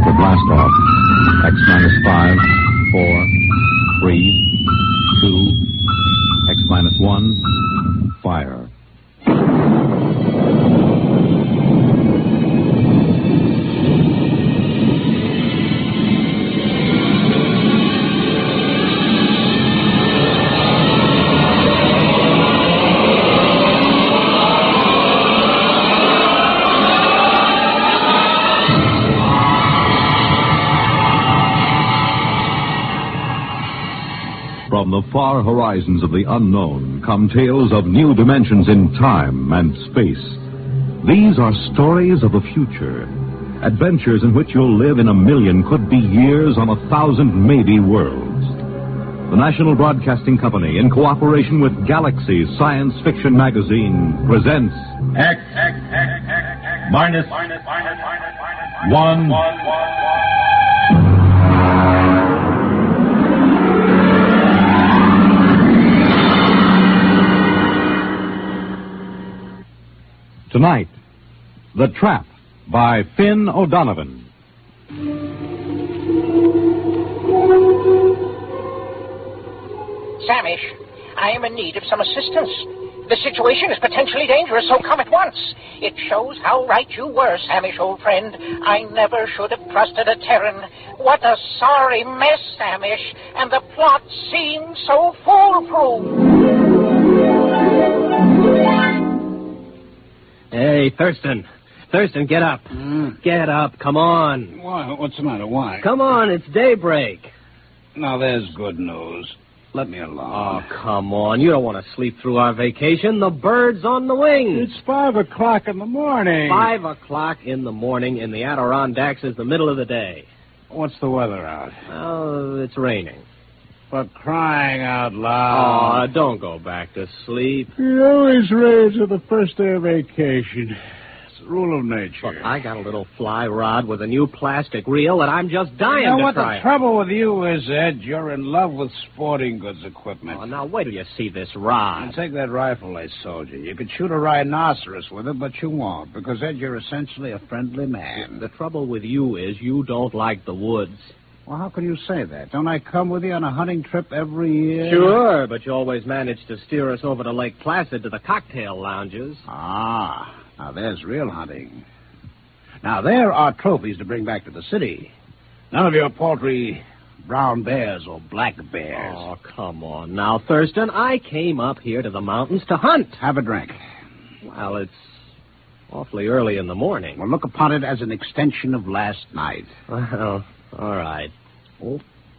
for blast off. X minus 5, 4, 3, 2, X minus 1, fire. From the far horizons of the unknown come tales of new dimensions in time and space. These are stories of the future, adventures in which you'll live in a million, could be years, on 1,000 maybe worlds. The National Broadcasting Company, in cooperation with Galaxy Science Fiction Magazine, presents X minus 1. Tonight, The Trap by Finn O'Donovan. Samish, I am in need of some assistance. The situation is potentially dangerous, so come at once. It shows how right you were, Samish, old friend. I never should have trusted a Terran. What a sorry mess, Samish, and the plot seemed so foolproof. Hey, Thurston. Thurston, get up. Get up. Come on. Why? What's the matter? Why? Come on. It's daybreak. Now, there's good news. Let me alone. Oh, come on. You don't want to sleep through our vacation. The bird's on the wing. It's 5 o'clock in the morning. 5 o'clock in the morning in the Adirondacks is the middle of the day. What's the weather out? Oh, it's raining. For crying out loud. Oh, don't go back to sleep. It always rains on the first day of vacation. It's a rule of nature. Look, I got a little fly rod with a new plastic reel that I'm just dying You know to what try. the trouble with you is, Ed? You're in love with sporting goods equipment. Oh, now, wait till you see this rod. And take that rifle I sold you. You could shoot a rhinoceros with it, but you won't, because, Ed, you're essentially a friendly man. The trouble with you is you don't like the woods. Well, how can you say that? Don't I come with you on a hunting trip every year? Sure, but you always manage to steer us over to Lake Placid to the cocktail lounges. Ah, now there's real hunting. Now, there are trophies to bring back to the city. None of your paltry brown bears or black bears. Oh, come on now, Thurston. I came up here to the mountains to hunt. Have a drink. Well, it's awfully early in the morning. Well, look upon it as an extension of last night. Well, all right. Oh.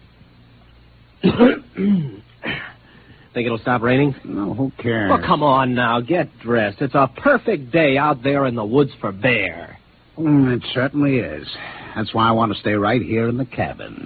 Think it'll stop raining? No, who cares? Well, come on now. Get dressed. It's a perfect day out there in the woods for bear. It certainly is. That's why I want to stay right here in the cabin.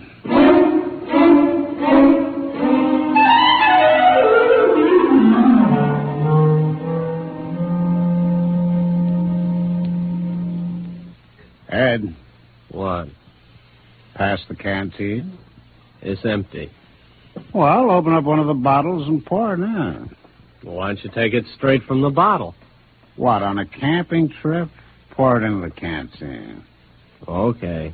Ed. What? Pass the canteen. It's empty. Well, open up one of the bottles and pour it in. Why don't you take it straight from the bottle? What, on a camping trip? Pour it into the canteen. Okay.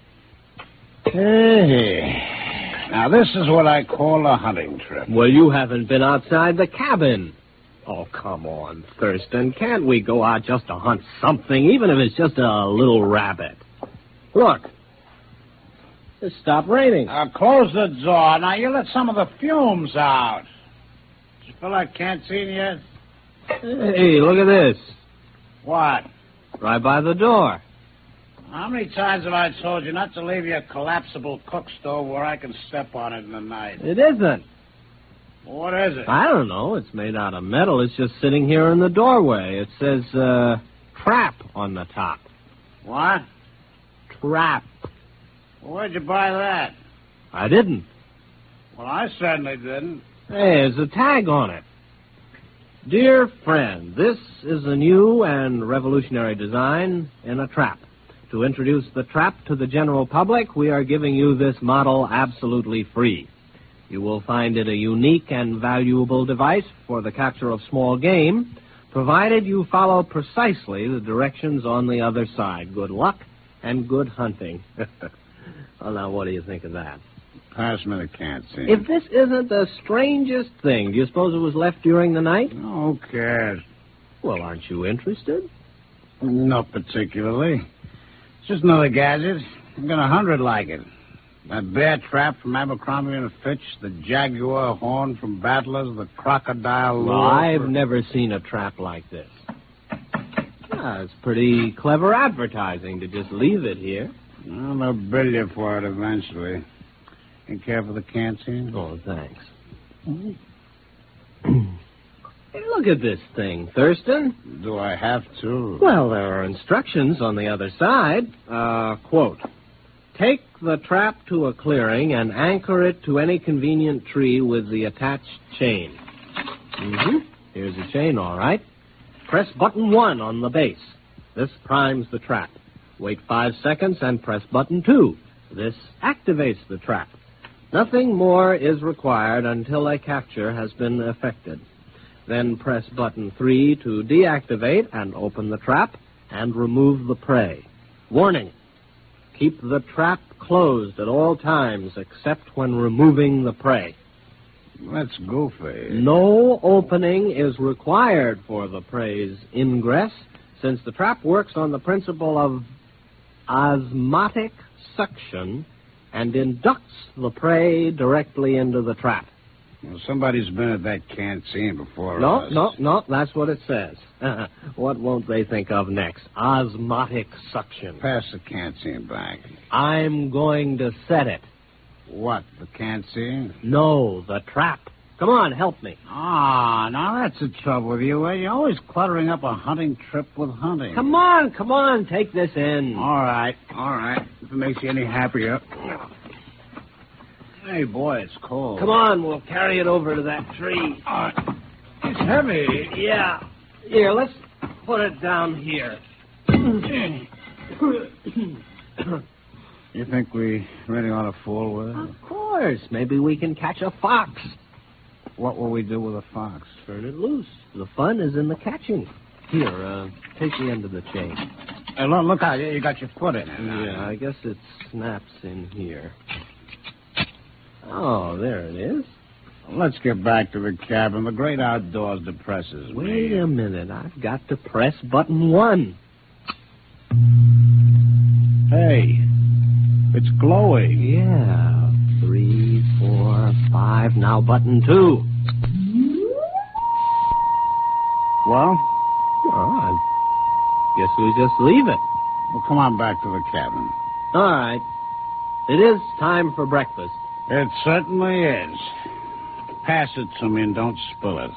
Hey. Now, this is what I call a hunting trip. Well, you haven't been outside the cabin. Oh, come on, Thurston. Can't we go out just to hunt something, even if it's just a little rabbit? Look. It stopped raining. Close the door. Now, you let some of the fumes out. Did you fill that canteen yet? Hey, look at this. What? Right by the door. How many times have I told you not to leave your collapsible cook stove where I can step on it in the night? It isn't. What is it? I don't know. It's made out of metal. It's just sitting here in the doorway. It says, trap on the top. What? Trap. Where'd you buy that? I didn't. Well, I certainly didn't. Hey, there's a tag on it. Dear friend, this is a new and revolutionary design in a trap. To introduce the trap to the general public, we are giving you this model absolutely free. You will find it a unique and valuable device for the capture of small game, provided you follow precisely the directions on the other side. Good luck, and good hunting. Well, now, what do you think of that? Pass me the canteen. If this isn't the strangest thing, do you suppose it was left during the night? Who cares? Well, aren't you interested? Not particularly. It's just another gadget. I've got 100 like it. That bear trap from Abercrombie and Fitch, the jaguar horn from Battlers, the crocodile lure. Well, I've never seen a trap like this. It's pretty clever advertising to just leave it here. Well, they'll bill you for it eventually. You care for the canteen? Oh, thanks. Hey, look at this thing, Thurston. Do I have to? Well, there are instructions on the other side. Quote, take the trap to a clearing and anchor it to any convenient tree with the attached chain. Here's the chain, all right. Press button 1 on the base. This primes the trap. Wait 5 seconds and press button 2. This activates the trap. Nothing more is required until a capture has been effected. Then press button 3 to deactivate and open the trap and remove the prey. Warning, keep the trap closed at all times except when removing the prey. That's goofy. No opening is required for the prey's ingress, since the trap works on the principle of osmotic suction and inducts the prey directly into the trap. Well, somebody's been at that canteen before us. No, that's what it says. What won't they think of next? Osmotic suction. Pass the canteen back. I'm going to set it. What, the canteen? No, the trap. Come on, help me. Now that's the trouble with you. You're always cluttering up a hunting trip with hunting. Come on, take this in. All right. If it makes you any happier. Hey, boy, it's cold. Come on, we'll carry it over to that tree. It's heavy. Yeah. Here, let's put it down here. You think we really ought to fool with it? Of course. Maybe we can catch a fox. What will we do with a fox? Turn it loose. The fun is in the catching. Here, take the end of the chain. Hey, look out. You got your foot in it. Yeah, I guess it snaps in here. Oh, there it is. Let's get back to the cabin. The great outdoors depresses me. Wait a minute. I've got to press button 1. Hey, it's glowing. Yeah. 3, 4, 5. Now button 2. Well, I guess we just leave it. Well, come on back to the cabin. All right. It is time for breakfast. It certainly is. Pass it to me and don't spill it.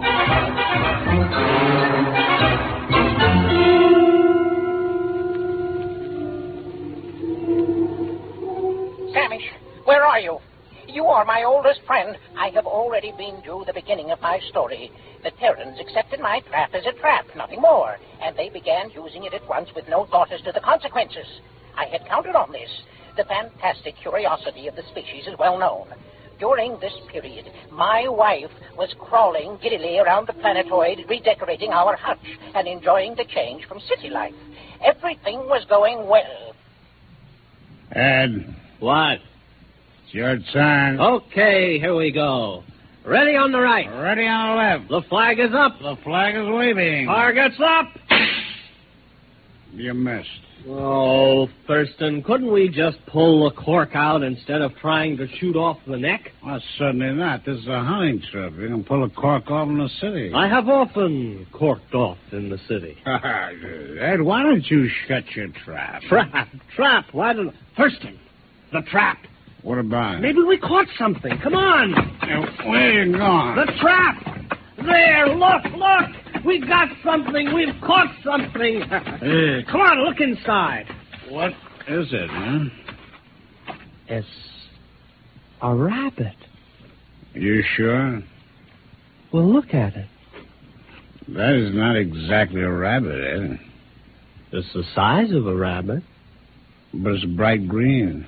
Samish, where are you? You are my oldest friend. I have already been through the beginning of my story. The Terrans accepted my trap as a trap, nothing more, and they began using it at once with no thought as to the consequences. I had counted on this. The fantastic curiosity of the species is well known. During this period, my wife was crawling giddily around the planetoid, redecorating our hutch and enjoying the change from city life. Everything was going well. Ed. What? It's your turn. Okay, here we go. Ready on the right. Ready on the left. The flag is up. The flag is waving. Target's up. You missed. Oh, Thurston, couldn't we just pull the cork out instead of trying to shoot off the neck? Well, certainly not. This is a hunting trip. You can pull a cork off in the city. I have often corked off in the city. Ed, why don't you shut your trap? Trap. Why don't... Thurston, the trap. What about it? Maybe we caught something. Come on. Where are you going? The trap. There, look. We got something. We've caught something. Come on, look inside. What is it, huh? It's a rabbit. You sure? Well, look at it. That is not exactly a rabbit, Ed. It's the size of a rabbit. But it's bright green.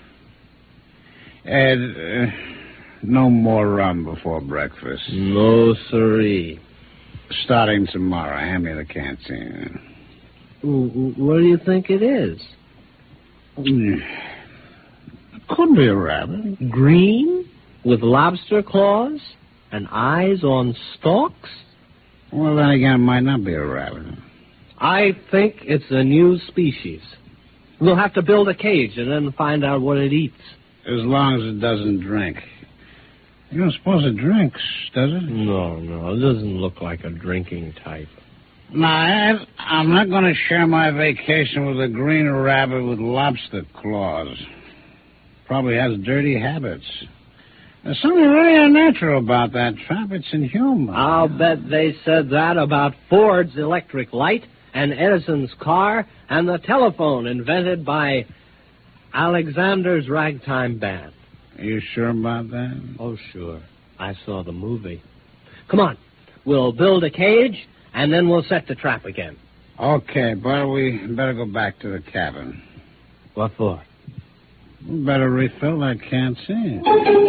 Ed, no more rum before breakfast. No, siree. Starting tomorrow, hand me the canteen. What do you think it is? Could be a rabbit. Green, with lobster claws, and eyes on stalks? Well, then again, it might not be a rabbit. I think it's a new species. We'll have to build a cage and then find out what it eats. As long as it doesn't drink. You don't suppose it drinks, does it? No, it doesn't look like a drinking type. Nah, Ed, I'm not going to share my vacation with a green rabbit with lobster claws. Probably has dirty habits. There's something really unnatural about that trap. It's inhuman. I'll bet they said that about Ford's electric light and Edison's car and the telephone invented by Alexander's ragtime band. Are you sure about that? Oh, sure. I saw the movie. Come on. We'll build a cage, and then we'll set the trap again. Okay, but we better go back to the cabin. What for? We better refill that canteen.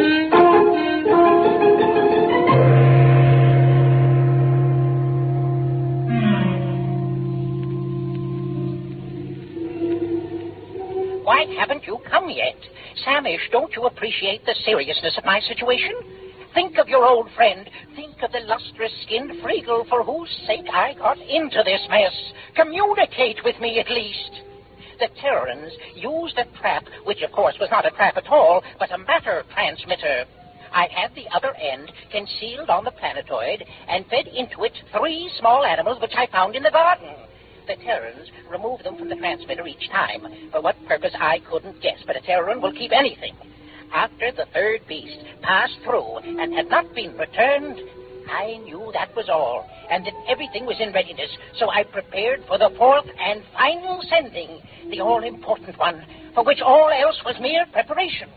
Why haven't you come yet? Samish, don't you appreciate the seriousness of my situation? Think of your old friend. Think of the lustrous-skinned Friegel for whose sake I got into this mess. Communicate with me at least. The Terrans used a trap, which of course was not a trap at all, but a matter transmitter. I had the other end concealed on the planetoid and fed into it 3 small animals which I found in the garden. The Terrans removed them from the transmitter each time. For what purpose, I couldn't guess, but a Terran will keep anything. After the 3rd beast passed through and had not been returned, I knew that was all, and that everything was in readiness, so I prepared for the 4th and final sending, the all-important one, for which all else was mere preparation.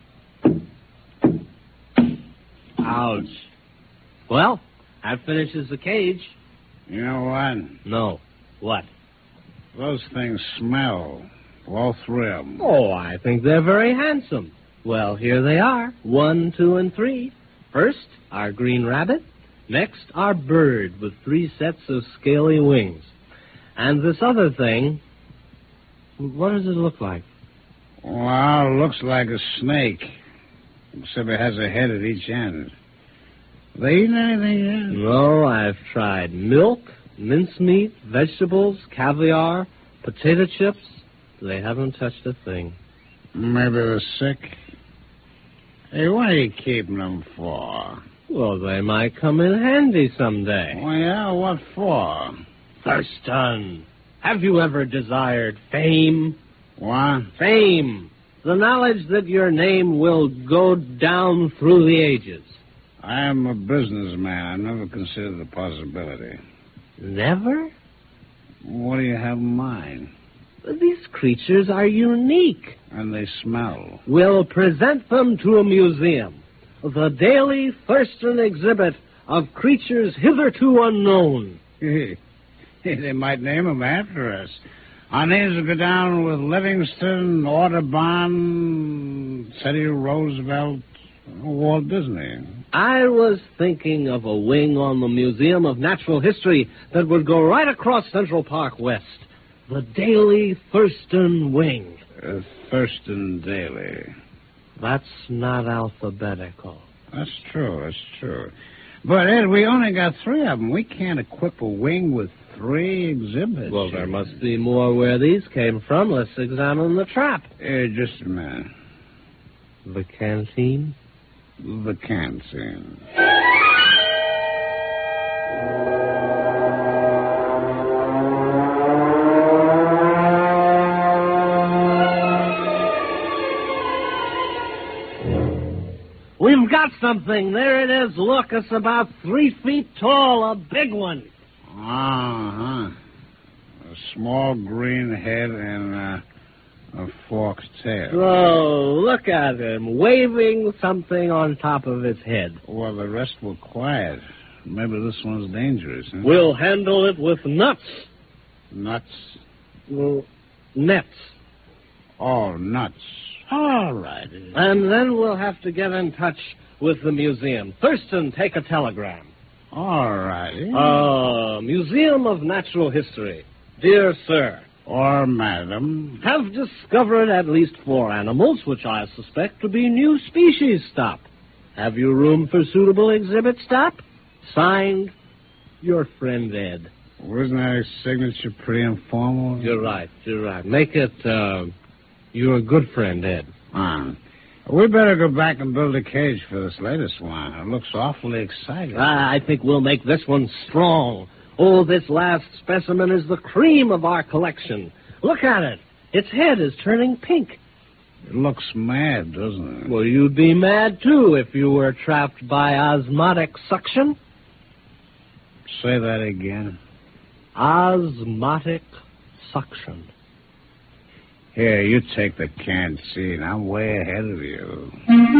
Ouch. Well, that finishes the cage. You know what? No. What? Those things smell. All 3 of them. Oh, I think they're very handsome. Well, here they are. 1, 2, and 3. First, our green rabbit. Next, our bird with 3 sets of scaly wings. And this other thing, what does it look like? Well, it looks like a snake. Except it has a head at each end. They eating anything yet? No, I've tried milk, mincemeat, vegetables, caviar, potato chips. They haven't touched a thing. Maybe they're sick. Hey, what are you keeping them for? Well, they might come in handy someday. Well, yeah, what for? Thurston, have you ever desired fame? What? Fame. The knowledge that your name will go down through the ages. I am a businessman. I never considered the possibility. Never? What do you have in mind? These creatures are unique. And they smell. We'll present them to a museum. The Daily Thurston exhibit of creatures hitherto unknown. They might name them after us. Our names will go down with Livingston, Audubon, Teddy Roosevelt, Walt Disney. I was thinking of a wing on the Museum of Natural History that would go right across Central Park West. The Daily Thurston Wing. Thurston Daily. That's not alphabetical. That's true. But, Ed, we only got 3 of them. We can't equip a wing with 3 exhibits. Well, there must be more where these came from. Let's examine the trap. Just a minute. The canteen? The canteen. We've got something. There it is. Look, it's about 3 feet tall, a big one. Uh-huh. A small green head and a forked tail. Oh, look at him, waving something on top of its head. Well, the rest were quiet. Maybe this one's dangerous, huh? We'll handle it with nuts. Nuts? Well, nets. Oh, nuts. All right. And then we'll have to get in touch with the museum. Thurston, take a telegram. All righty. Museum of Natural History. Dear Sir. or madam, have discovered at least 4 animals which I suspect to be new species. Stop. Have you room for suitable exhibit? Stop. Signed, your friend Ed. Wasn't that signature pretty informal? You're right. Make it, your good friend Ed. We better go back and build a cage for this latest one. It looks awfully exciting. I think we'll make this one strong. Oh, this last specimen is the cream of our collection. Look at it. Its head is turning pink. It looks mad, doesn't it? Well, you'd be mad, too, if you were trapped by osmotic suction. Say that again. Osmotic suction. Here, you take the canned seed. I'm way ahead of you.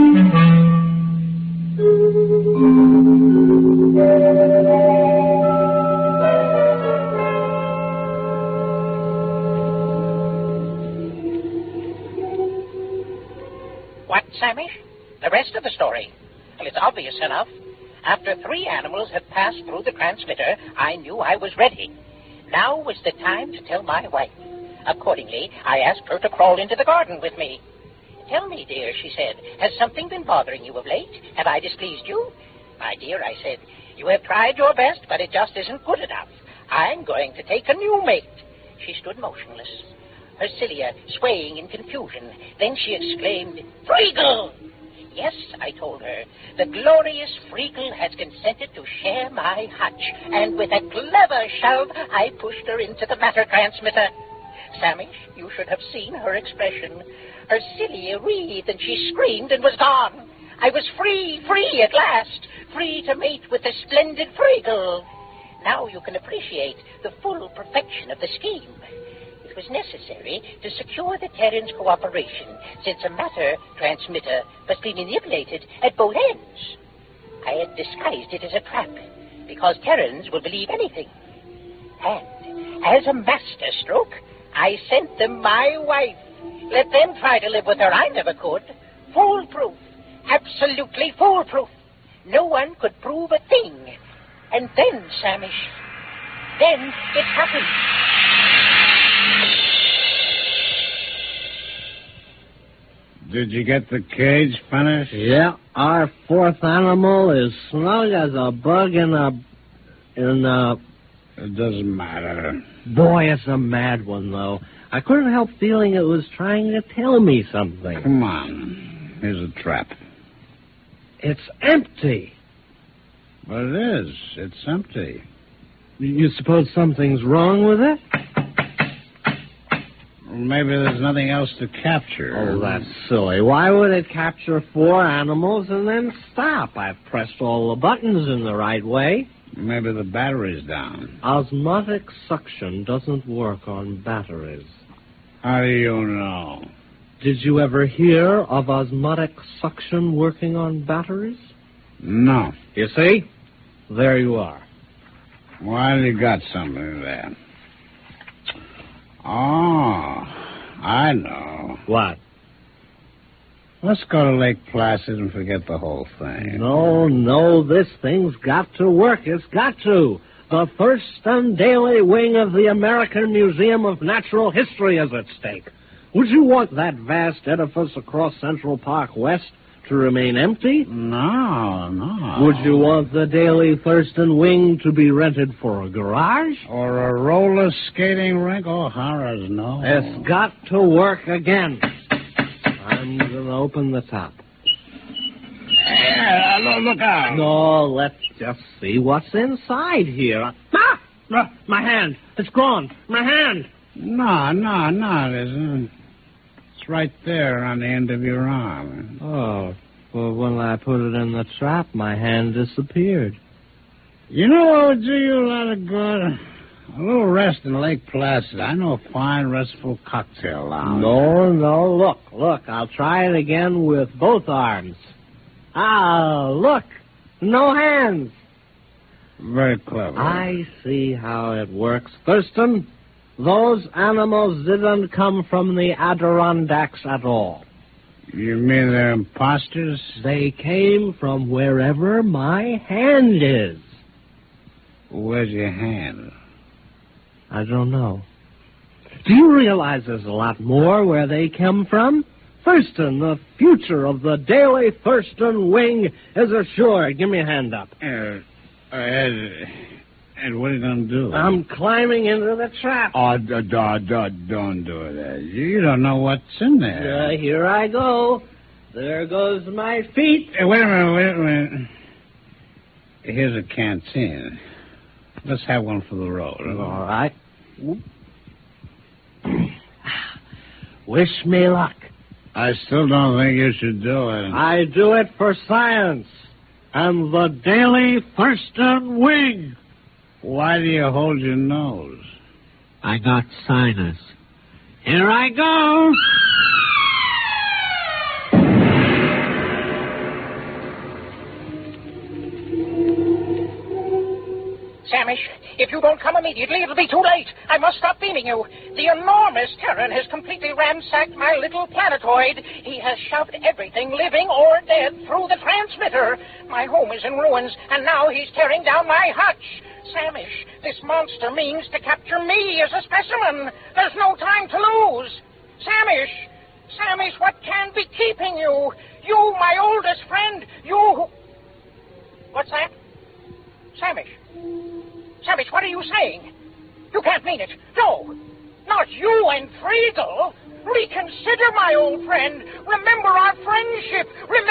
What, Sammy? The rest of the story? Well, it's obvious enough. After 3 animals had passed through the transmitter, I knew I was ready. Now was the time to tell my wife. Accordingly, I asked her to crawl into the garden with me. Tell me, dear, she said, has something been bothering you of late? Have I displeased you? My dear, I said, you have tried your best, but it just isn't good enough. I'm going to take a new mate. She stood motionless, her cilia swaying in confusion. Then she exclaimed, Freagle! Yes, I told her, the glorious Freagle has consented to share my hutch, and with a clever shove, I pushed her into the matter transmitter. Sammy, you should have seen her expression. Her cilia wreathed, and she screamed and was gone. I was free at last, free to mate with the splendid Freagle. Now you can appreciate the full perfection of the scheme. It was necessary to secure the Terran's cooperation, since a matter transmitter must be manipulated at both ends. I had disguised it as a trap, because Terrans will believe anything. And, as a masterstroke, I sent them my wife. Let them try to live with her. I never could. Foolproof. Absolutely foolproof. No one could prove a thing. And then, Samish, then it happened. Did you get the cage finished? Yeah, our 4th animal is snug as a bug in a... It doesn't matter. Boy, it's a mad one, though. I couldn't help feeling it was trying to tell me something. Come on. Here's a trap. It's empty. But it is. It's empty. You suppose something's wrong with it? Maybe there's nothing else to capture. Oh, that's silly. Why would it capture 4 animals and then stop? I've pressed all the buttons in the right way. Maybe the battery's down. Osmotic suction doesn't work on batteries. How do you know? Did you ever hear of osmotic suction working on batteries? No. You see? There you are. Why, you got something there. Oh, I know. What? Let's go to Lake Placid and forget the whole thing. No, this thing's got to work. It's got to. The Thurston Daily wing of the American Museum of Natural History is at stake. Would you want that vast edifice across Central Park West to remain empty? No. Would you want the Daily Thurston wing to be rented for a garage? Or a roller skating rink? Oh, horrors, no. It's got to work again. I'm going to open the top. Hey, look out. No, let's just see what's inside here. My hand. It's gone. My hand. No, it isn't. It's right there on the end of your arm. Oh, well, when I put it in the trap, my hand disappeared. You know what would do you a lot of good? A little rest in Lake Placid. I know a fine, restful cocktail lounge. No. Look. I'll try it again with both arms. Look. No hands. Very clever. I see how it works. Thurston, those animals didn't come from the Adirondacks at all. You mean they're imposters? They came from wherever my hand is. Where's your hand? I don't know. Do you realize there's a lot more where they come from? Thurston, the future of the Daily Thurston Wing is assured. Give me a hand up. Ed, what are you going to do? I'm climbing into the trap. Oh, don't do it, Ed. You don't know what's in there. Here I go. There goes my feet. Hey, wait a minute. Here's a canteen. Let's have one for the road. All right. Wish me luck. I still don't think you should do it. I do it for science and the Daily Thurston Wing. Why do you hold your nose? I got sinus. Here I go. Samish, if you don't come immediately, it'll be too late. I must stop beaming you. The enormous Terran has completely ransacked my little planetoid. He has shoved everything, living or dead, through the transmitter. My home is in ruins, and now he's tearing down my hutch. Samish, this monster means to capture me as a specimen. There's no time to lose. Samish, what can be keeping you? You, my oldest friend, you who... What's that? Samish, what are you saying? You can't mean it. No, not you and Friedel. Reconsider, my old friend. Remember our friendship.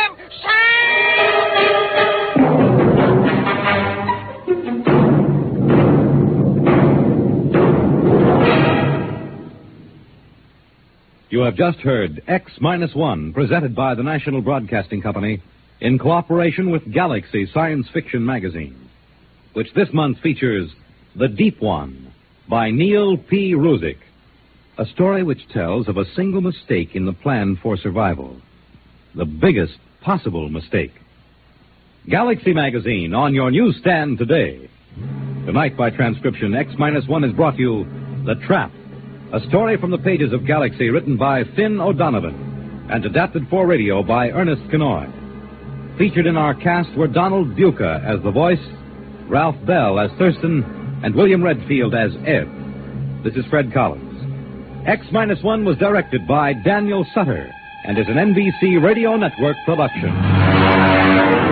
You have just heard X-1, presented by the National Broadcasting Company in cooperation with Galaxy Science Fiction Magazine, which this month features The Deep One by Neil P. Ruzick, a story which tells of a single mistake in the plan for survival, the biggest possible mistake. Galaxy Magazine on your newsstand today. Tonight, by transcription, X-1 has brought you The Trap, a story from the pages of Galaxy written by Finn O'Donovan and adapted for radio by Ernest Kenoy. Featured in our cast were Donald Buca as the voice, Ralph Bell as Thurston, and William Redfield as Ed. This is Fred Collins. X-1 was directed by Daniel Sutter and is an NBC Radio Network production.